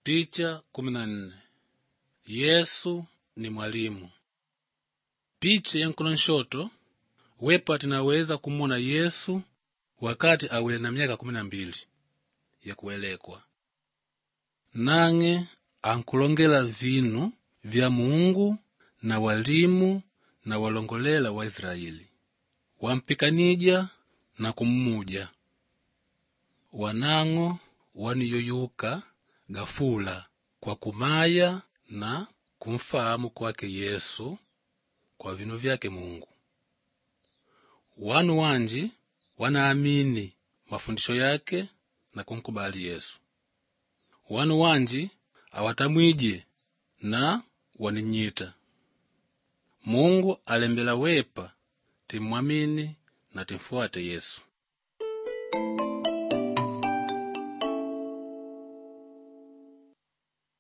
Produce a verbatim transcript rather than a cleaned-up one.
Picha kumi na nne. Yesu ni mwalimu. Picha ya mkono nshoto wepa tinaweza kumona Yesu wakati awele na miaka kumi na mbili ya kuelekwa. Nange ankulongela vinu vya Mungu na walimu na walongolela wa Israeli. Wampikanija na kummuja. Wanango waniyoyuka gafula kwa kumaya na kumfahamu kwake Yesu kwa vinu vyake Mungu. Wanu wanji wanaamini mafundisho yake na kumkubali Yesu. Wanu wanji awatamwije na waninyita. Mungu alembela wepa timwamini na timfuate Yesu.